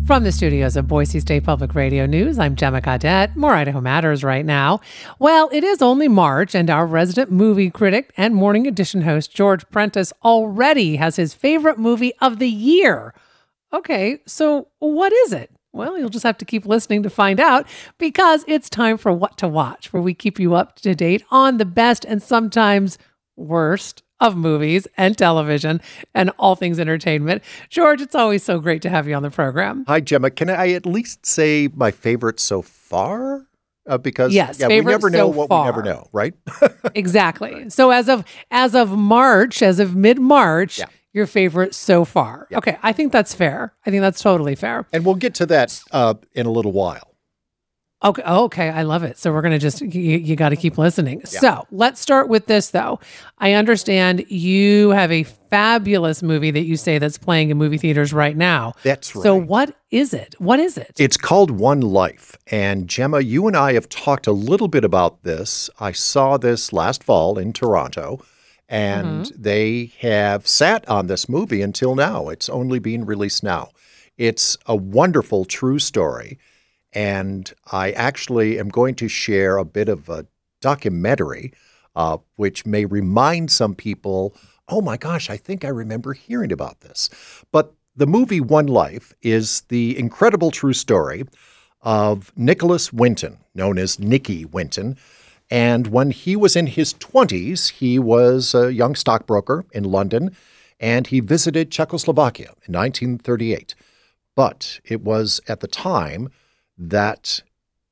From the studios of Boise State Public Radio News, I'm Gemma Cadet. More Idaho Matters right now. Well, it is only March, and our resident movie critic and Morning Edition host, George Prentice, already has his favorite movie of the year. Okay, so what is it? Well, you'll just have to keep listening to find out, because it's time for What to Watch, where we keep you up to date on the best and sometimes worst of movies and television and all things entertainment. George, it's always so great to have you on the program. Hi, Gemma. Can I at least say my favorite so far? Because yes, we never know so what far. We never know, right? Exactly. Right. So as of mid-March, your favorite so far. Yeah. Okay, I think that's fair. I think that's totally fair. And we'll get to that in a little while. Okay, I love it. So we're going to just, you got to keep listening. Yeah. So let's start with this, though. I understand you have a fabulous movie that you say that's playing in movie theaters right now. That's right. So what is it? It's called One Life. And Gemma, you and I have talked a little bit about this. I saw this last fall in Toronto, and they have sat on this movie until now. It's only being released now. It's a wonderful true story. And I actually am going to share a bit of a documentary, which may remind some people, oh my gosh, I think I remember hearing about this. But the movie One Life is the incredible true story of Nicholas Winton, known as Nicky Winton. And when he was in his 20s, he was a young stockbroker in London, and he visited Czechoslovakia in 1938. But it was at the time that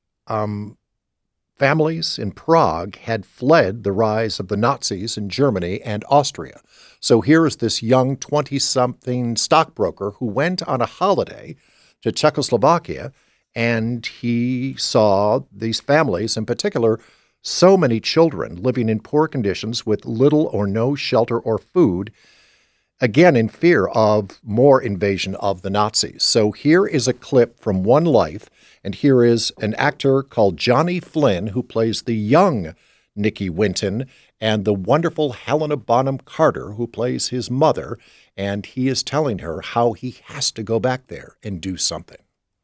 families in Prague had fled the rise of the Nazis in Germany and Austria. So here is this young 20-something stockbroker who went on a holiday to Czechoslovakia, and he saw these families, in particular, so many children living in poor conditions with little or no shelter or food, again in fear of more invasion of the Nazis. So here is a clip from One Life. And here is an actor called Johnny Flynn, who plays the young Nicky Winton, and the wonderful Helena Bonham Carter, who plays his mother. And he is telling her how he has to go back there and do something.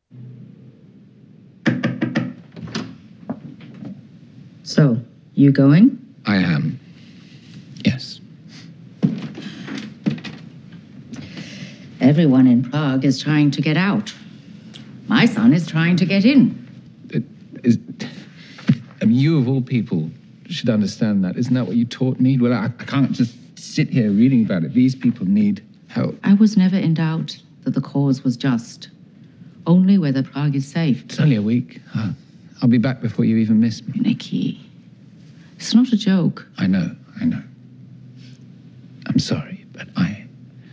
So, you going? I am. Yes. Everyone in Prague is trying to get out. My son is trying to get in. You of all people should understand that. Isn't that what you taught me? Well, I can't just sit here reading about it. These people need help. I was never in doubt that the cause was just. Only whether Prague is safe. It's only a week. I'll be back before you even miss me. Nicky, it's not a joke. I know. I'm sorry, but I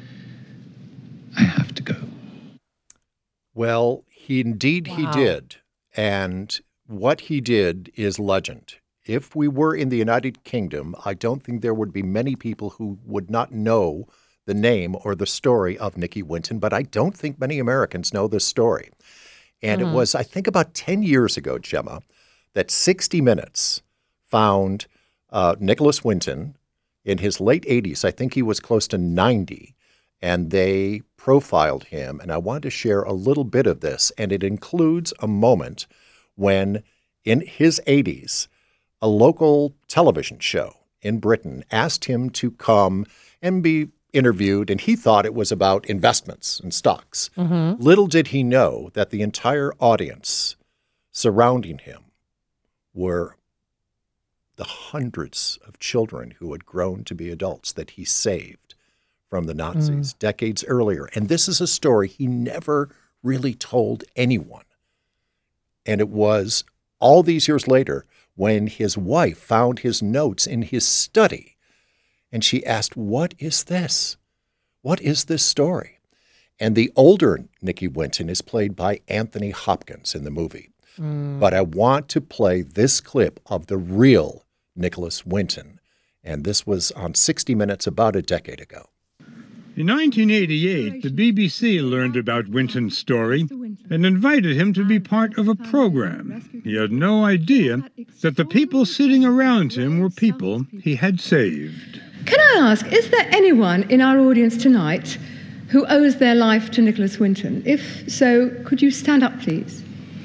have to go. Well, he did. And what he did is legend. If we were in the United Kingdom, I don't think there would be many people who would not know the name or the story of Nicky Winton, but I don't think many Americans know this story. And it was, I think, about 10 years ago, Gemma, that 60 Minutes found Nicholas Winton in his late 80s. I think he was close to 90. And they profiled him, and I wanted to share a little bit of this, and it includes a moment when, in his 80s, a local television show in Britain asked him to come and be interviewed, and he thought it was about investments and stocks. Little did he know that the entire audience surrounding him were the hundreds of children who had grown to be adults that he saved from the Nazis decades earlier. And this is a story he never really told anyone. And it was all these years later when his wife found his notes in his study. And she asked, what is this? What is this story? And the older Nicky Winton is played by Anthony Hopkins in the movie. But I want to play this clip of the real Nicholas Winton. And this was on 60 Minutes about a decade ago. In 1988, the BBC learned about Winton's story and invited him to be part of a program. He had no idea that the people sitting around him were people he had saved. Can I ask, is there anyone in our audience tonight who owes their life to Nicholas Winton? If so, could you stand up, please?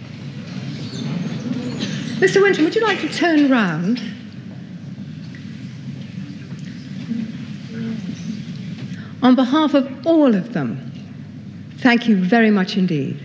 Mr. Winton, would you like to turn round? On behalf of all of them, thank you very much indeed.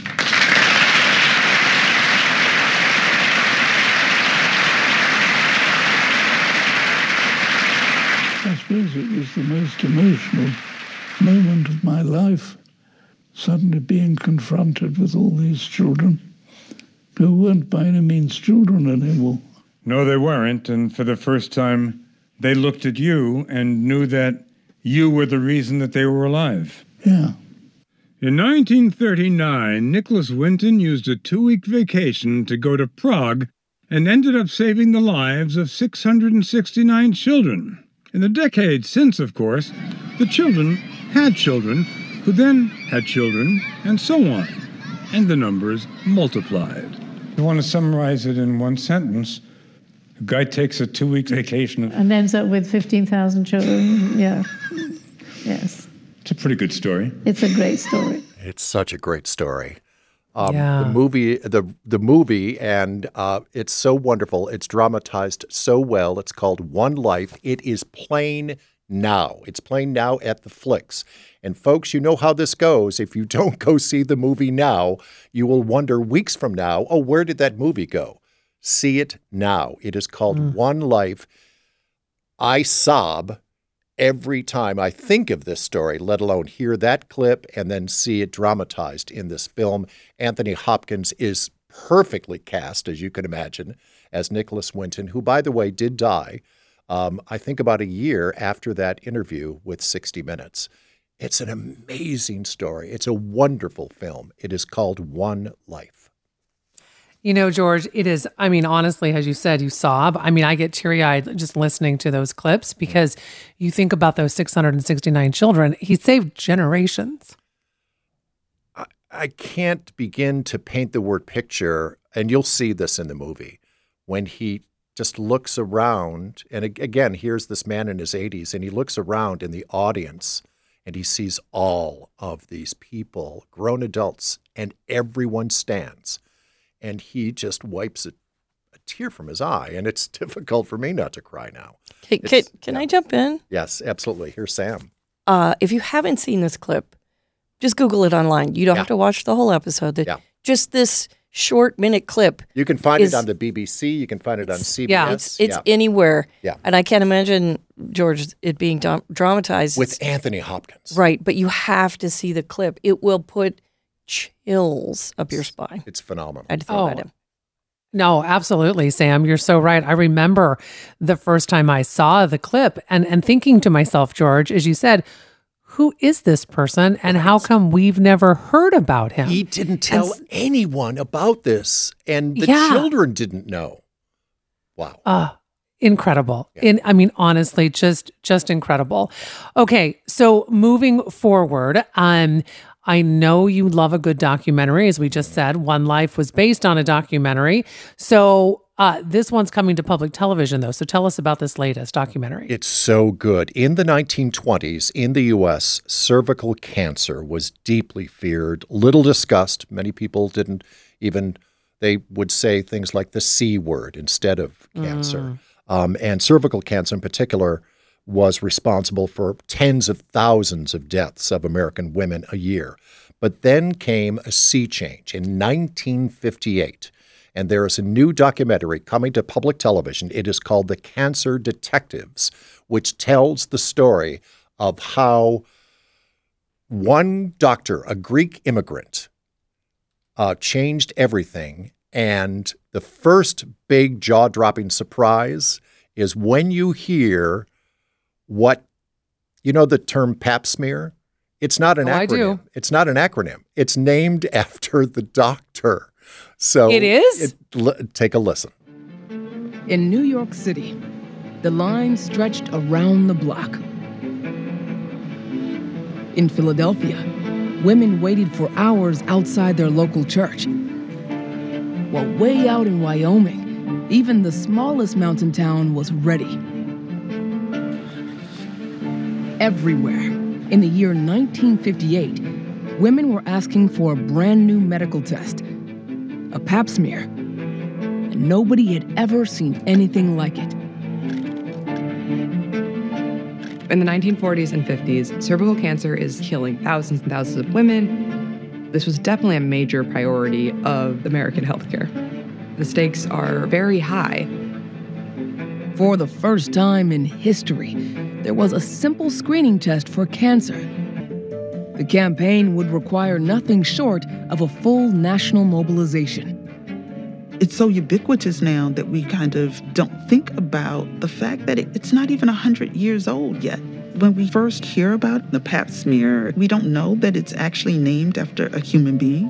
I suppose it was the most emotional moment of my life, suddenly being confronted with all these children who weren't by any means children anymore. No, they weren't, and for the first time, they looked at you and knew that you were the reason that they were alive. Yeah. In 1939, Nicholas Winton used a 2-week vacation to go to Prague and ended up saving the lives of 669 children. In the decades since, of course, the children had children, who then had children, and so on. And the numbers multiplied. You want to summarize it in one sentence? A guy takes a 2-week vacation and ends up with 15,000 children. Yeah. Yes. It's a pretty good story. It's a great story. It's such a great story. Yeah. The movie, and it's so wonderful. It's dramatized so well. It's called One Life. It is playing now. It's playing now at the Flicks. And folks, you know how this goes. If you don't go see the movie now, you will wonder weeks from now, oh, where did that movie go? See it now. It is called One Life. I sob every time I think of this story, let alone hear that clip and then see it dramatized in this film. Anthony Hopkins is perfectly cast, as you can imagine, as Nicholas Winton, who, by the way, did die, I think about a year after that interview with 60 Minutes. It's an amazing story. It's a wonderful film. It is called One Life. You know, George, it is, I mean, honestly, as you said, you sob. I mean, I get teary-eyed just listening to those clips because you think about those 669 children. He saved generations. I can't begin to paint the word picture, and you'll see this in the movie, when he just looks around, and again, here's this man in his 80s, and he looks around in the audience, and he sees all of these people, grown adults, and everyone stands. And he just wipes a tear from his eye, and it's difficult for me not to cry now. Can I jump in? Yes, absolutely. Here's Sam. If you haven't seen this clip, just Google it online. You don't have to watch the whole episode. Just this short minute clip. You can find it on the BBC. You can find it on CBS. Yeah, it's anywhere. Yeah. And I can't imagine, George, it being dramatized. With Anthony Hopkins. Right, but you have to see the clip. It will put chills up your spine. It's phenomenal. I had to throw that in. No, absolutely, Sam. You're so right. I remember the first time I saw the clip and thinking to myself, George, as you said, who is this person and how come we've never heard about him? He didn't tell anyone about this, and the children didn't know. Wow. Incredible. Yeah. I mean, honestly, just incredible. Okay, so moving forward, I know you love a good documentary, as we just said. One Life was based on a documentary. So this one's coming to public television, though. So tell us about this latest documentary. It's so good. In the 1920s, in the U.S., cervical cancer was deeply feared, little discussed. Many people didn't even, they would say things like the C word instead of cancer. And cervical cancer in particular was responsible for tens of thousands of deaths of American women a year. But then came a sea change in 1958, and there is a new documentary coming to public television. It is called The Cancer Detectives, which tells the story of how one doctor, a Greek immigrant, changed everything. And the first big jaw-dropping surprise is when you hear what, you know, the term pap smear? It's not an acronym. I do. It's not an acronym. It's named after the doctor. So it is? Take a listen. In New York City, the line stretched around the block. In Philadelphia, women waited for hours outside their local church. While way out in Wyoming, even the smallest mountain town was ready. Everywhere, In the year 1958, women were asking for a brand new medical test, a pap smear. And nobody had ever seen anything like it. In the 1940s and 50s, cervical cancer is killing thousands and thousands of women. This was definitely a major priority of American healthcare. The stakes are very high. For the first time in history, there was a simple screening test for cancer. The campaign would require nothing short of a full national mobilization. It's so ubiquitous now that we kind of don't think about the fact that it's not even 100 years old yet. When we first hear about the pap smear, we don't know that it's actually named after a human being.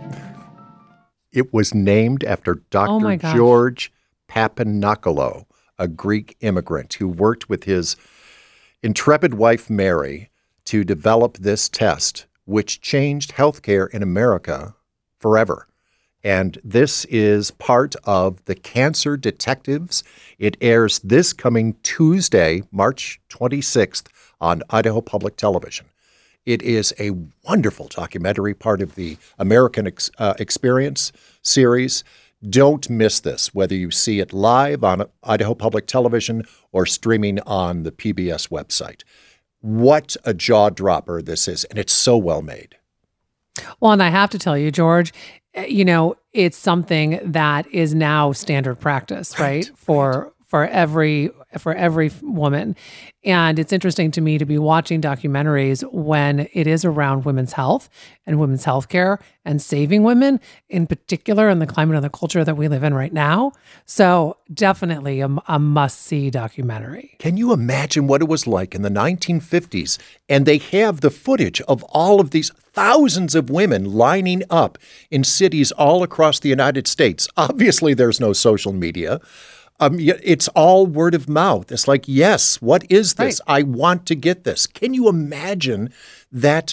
It was named after Dr. George Papanokolo, a Greek immigrant who worked with his intrepid wife, Mary, to develop this test, which changed healthcare in America forever. And this is part of The Cancer Detectives. It airs this coming Tuesday, March 26th on Idaho Public Television. It is a wonderful documentary, part of the American Experience series. Don't miss this, whether you see it live on Idaho Public Television or streaming on the PBS website. What a jaw-dropper this is, and it's so well made. Well, and I have to tell you, George, it's something that is now standard practice, right? For every woman. And it's interesting to me to be watching documentaries when it is around women's health and women's health care and saving women, in particular in the climate and the culture that we live in right now. So definitely a must-see documentary. Can you imagine what it was like in the 1950s? And they have the footage of all of these thousands of women lining up in cities all across the United States. Obviously, there's no social media. It's all word of mouth. It's like, yes, what is this? Right. I want to get this. Can you imagine that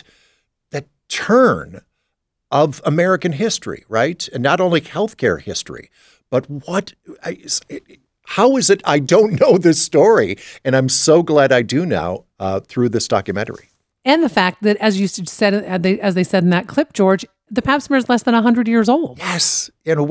turn of American history, right? And not only healthcare history, but how is it I don't know this story? And I'm so glad I do now through this documentary. And the fact that, as you said, as they said in that clip, George, the pap smear is less than 100 years old. Yes.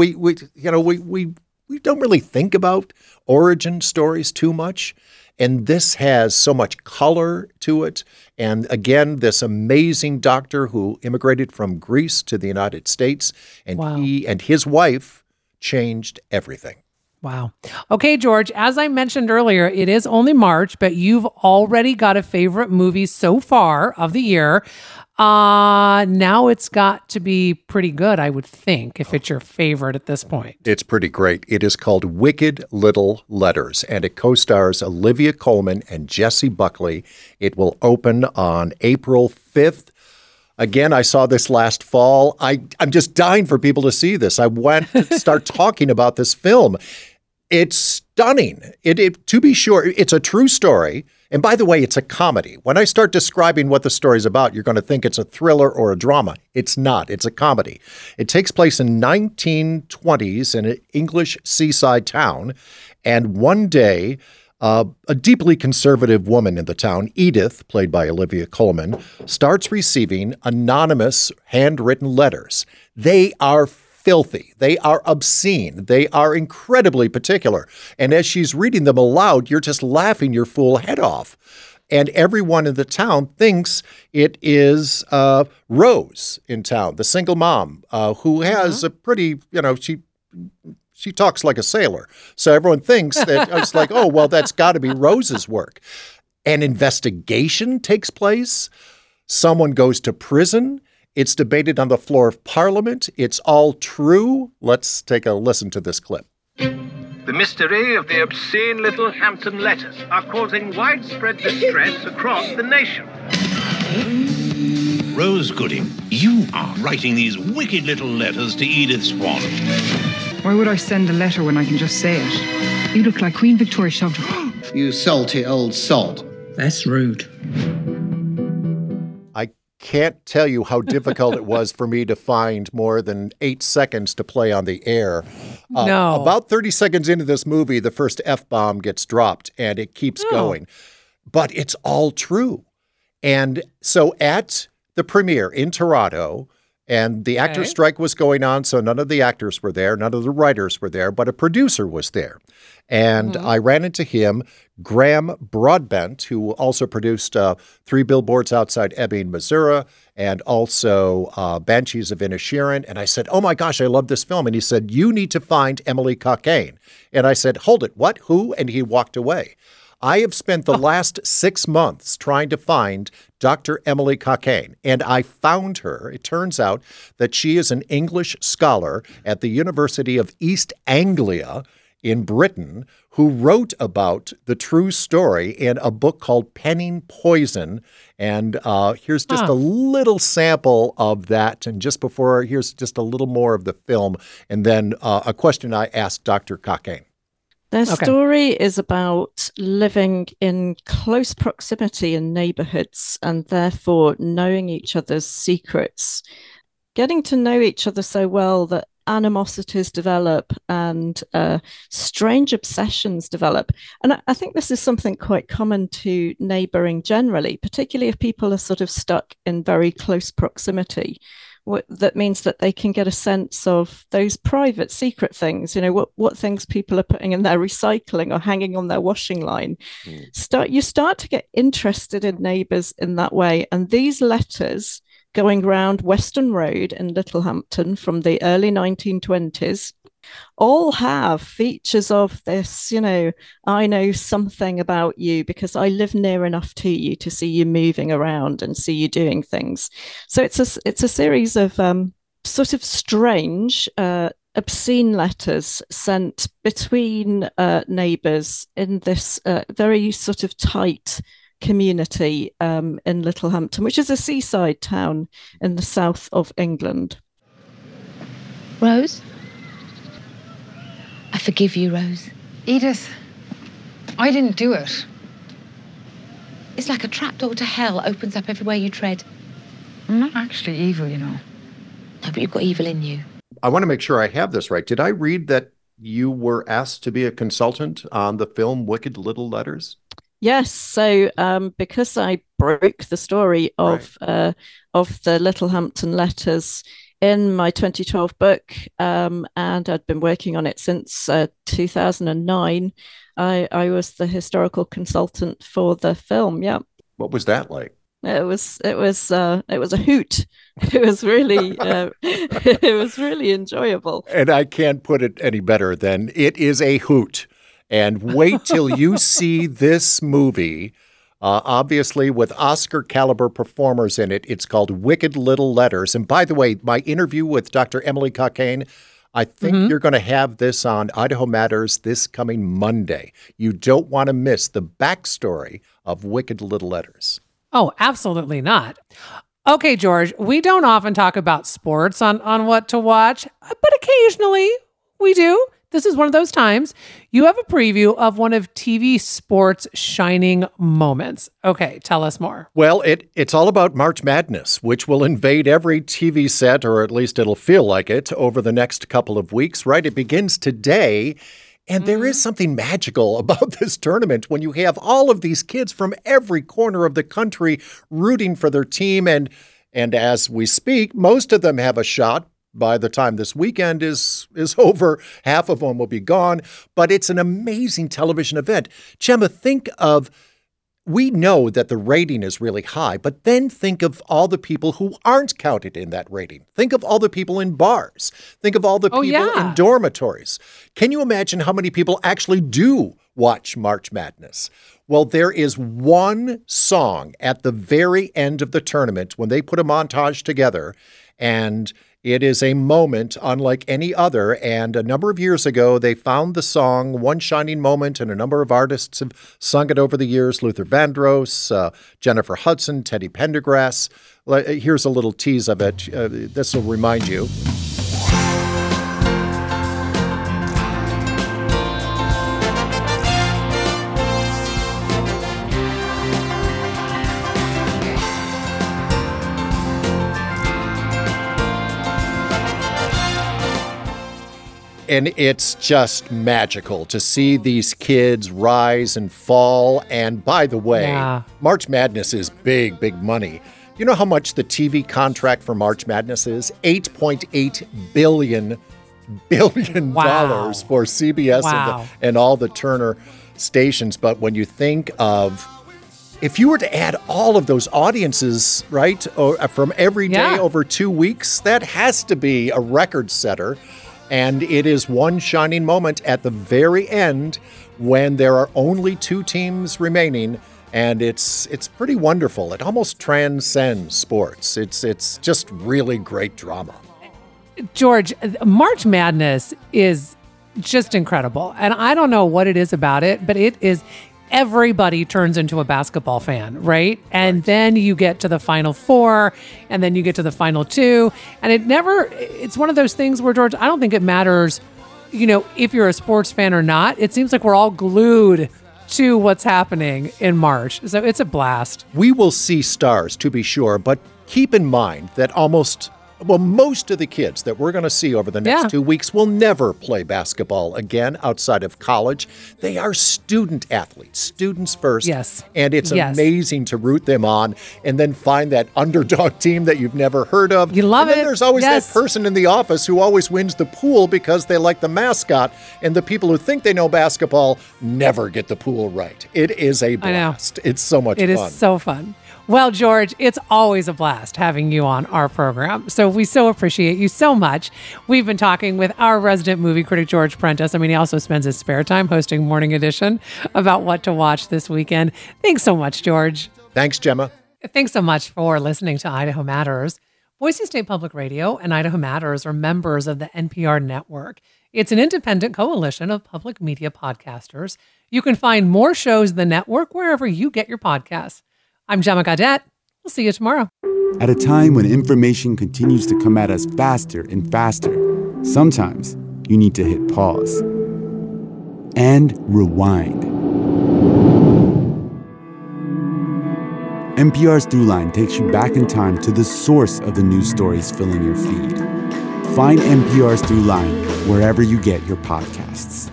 We don't really think about origin stories too much. And this has so much color to it. And again, this amazing doctor who immigrated from Greece to the United States, and he and his wife changed everything. Wow. Okay, George, as I mentioned earlier, it is only March, but you've already got a favorite movie so far of the year. Now it's got to be pretty good, I would think, if it's your favorite at this point. It's pretty great. It is called Wicked Little Letters, and it co-stars Olivia Colman and Jessie Buckley. It will open on April 5th. Again, I saw this last fall. I'm just dying for people to see this. I want to start talking about this film. It's stunning. To be sure, it's a true story. And by the way, it's a comedy. When I start describing what the story's about, you're going to think it's a thriller or a drama. It's not. It's a comedy. It takes place in 1920s in an English seaside town. And one day, a deeply conservative woman in the town, Edith, played by Olivia Colman, starts receiving anonymous handwritten letters. They are filthy. They are obscene. They are incredibly particular. And as she's reading them aloud, you're just laughing your fool head off. And everyone in the town thinks it is Rose in town, the single mom, who has a pretty, she talks like a sailor. So everyone thinks that it's like, oh, well, that's got to be Rose's work. An investigation takes place. Someone goes to prison. It's debated on the floor of Parliament. It's all true. Let's take a listen to this clip. The mystery of the obscene little Hampton letters are causing widespread distress across the nation. Rose Gooding, you are writing these wicked little letters to Edith Swan. Why would I send a letter when I can just say it? You look like Queen Victoria shoved her. You salty old sod. That's rude. Can't tell you how difficult it was for me to find more than 8 seconds to play on the air. No. About 30 seconds into this movie, the first F-bomb gets dropped, and it keeps going. But it's all true. And so at the premiere in Toronto, and the actor strike was going on, so none of the actors were there, none of the writers were there, but a producer was there. And I ran into him, Graham Broadbent, who also produced 3 Billboards Outside Ebbing, Missouri, and also Banshees of Inisherin. And I said, oh my gosh, I love this film. And he said, you need to find Emily Caucaine. And I said, hold it, what, who? And he walked away. I have spent the last 6 months trying to find Dr. Emily Caucaine, and I found her. It turns out that she is an English scholar at the University of East Anglia in Britain who wrote about the true story in a book called Penning Poison. And here's just a little sample of that. And just before, here's just a little more of the film. And then a question I asked Dr. Caucaine. Their story is about living in close proximity in neighborhoods and therefore knowing each other's secrets, getting to know each other so well that animosities develop and strange obsessions develop. And I think this is something quite common to neighboring generally, particularly if people are sort of stuck in very close proximity. That means that they can get a sense of those private secret things, what things people are putting in their recycling or hanging on their washing line. You start to get interested in neighbours in that way. And these letters going around Western Road in Littlehampton from the early 1920s all have features of this, I know something about you because I live near enough to you to see you moving around and see you doing things. So it's a series of sort of strange, obscene letters sent between neighbours in this very sort of tight community in Littlehampton, which is a seaside town in the south of England. Rose? I forgive you, Rose. Edith, I didn't do it. It's like a trapdoor to hell opens up everywhere you tread. I'm not actually evil, No, but you've got evil in you. I want to make sure I have this right. Did I read that you were asked to be a consultant on the film Wicked Little Letters? Yes. So because I broke the story of the Littlehampton letters in my 2012 book, and I'd been working on it since 2009. I was the historical consultant for the film. Yeah. What was that like? It was a hoot. It was really it was really enjoyable. And I can't put it any better than it is a hoot. And wait till you see this movie. Obviously, with Oscar caliber performers in it. It's called Wicked Little Letters. And by the way, my interview with Dr. Emily Caucaine, I think you're going to have this on Idaho Matters this coming Monday. You don't want to miss the backstory of Wicked Little Letters. Oh, absolutely not. Okay, George, we don't often talk about sports on what to watch, but occasionally we do. This is one of those times. You have a preview of one of TV sports' shining moments. Okay, tell us more. Well, it's all about March Madness, which will invade every TV set, or at least it'll feel like it, over the next couple of weeks, right? It begins today. And there is something magical about this tournament when you have all of these kids from every corner of the country rooting for their team. And as we speak, most of them have a shot. By the time this weekend is over, half of them will be gone. But it's an amazing television event. Gemma, we know that the rating is really high, but then think of all the people who aren't counted in that rating. Think of all the people in bars. Think of all the people in dormitories. Can you imagine how many people actually do watch March Madness? Well, there is one song at the very end of the tournament when they put a montage together, and it is a moment unlike any other, and a number of years ago, they found the song One Shining Moment, and a number of artists have sung it over the years. Luther Vandross, Jennifer Hudson, Teddy Pendergrass. Here's a little tease of it. This will remind you. and it's just magical to see these kids rise and fall. And by the way, March Madness is big, big money. You know how much the TV contract for March Madness is? $8.8 billion for CBS and all the Turner stations. But when you think of, if you were to add all of those audiences, right, from every day over 2 weeks, that has to be a record setter. And it is one shining moment at the very end when there are only 2 teams remaining. And it's pretty wonderful. It almost transcends sports. It's just really great drama. George, March Madness is just incredible. And I don't know what it is about it, but it is, everybody turns into a basketball fan, right? And then you get to the Final Four, and then you get to the Final Two. And it's one of those things where, George, I don't think it matters, if you're a sports fan or not. It seems like we're all glued to what's happening in March. So it's a blast. We will see stars, to be sure, but keep in mind that most of the kids that we're going to see over the next 2 weeks will never play basketball again outside of college. They are student athletes, students first. Yes. And it's amazing to root them on and then find that underdog team that you've never heard of. You love it. And then there's always that person in the office who always wins the pool because they like the mascot, and the people who think they know basketball never get the pool right. It is a blast. It's so much fun. It is so fun. Well, George, it's always a blast having you on our program. So we so appreciate you so much. We've been talking with our resident movie critic, George Prentice. I mean, he also spends his spare time hosting Morning Edition about what to watch this weekend. Thanks so much, George. Thanks, Gemma. Thanks so much for listening to Idaho Matters. Boise State Public Radio and Idaho Matters are members of the NPR network. It's an independent coalition of public media podcasters. You can find more shows in the network wherever you get your podcasts. I'm Gemma Gaudette. We'll see you tomorrow. At a time when information continues to come at us faster and faster, sometimes you need to hit pause and rewind. NPR's Throughline takes you back in time to the source of the news stories filling your feed. Find NPR's Throughline wherever you get your podcasts.